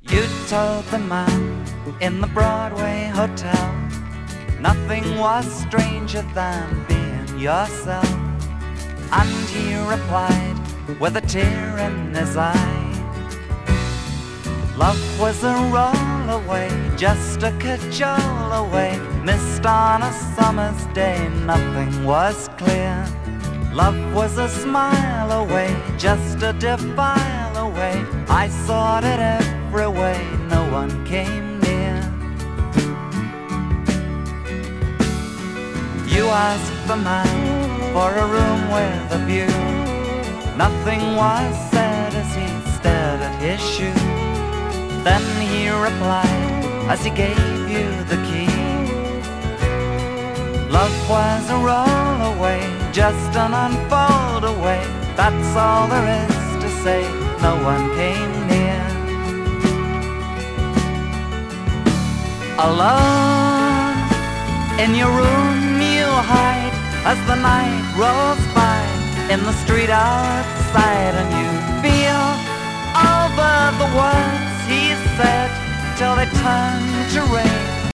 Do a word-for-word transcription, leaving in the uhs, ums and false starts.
You told the man in the Broadway hotel nothing was stranger than being yourself. And he replied with a tear in his eye, love was a roll away, just a cajole away, missed on a summer's day, nothing was clear. Love was a smile away, just a defile away, I sought it every way, no one came near. You asked the man for a room with a view, nothing was said as he stared at his shoe. Then he replied as he gave you the key, love was a roll away, just an unfold away, that's all there is to say, no one came near. Alone in your room you hide as the night rolls by in the street outside, and you feel over the words he said till they turn to rain.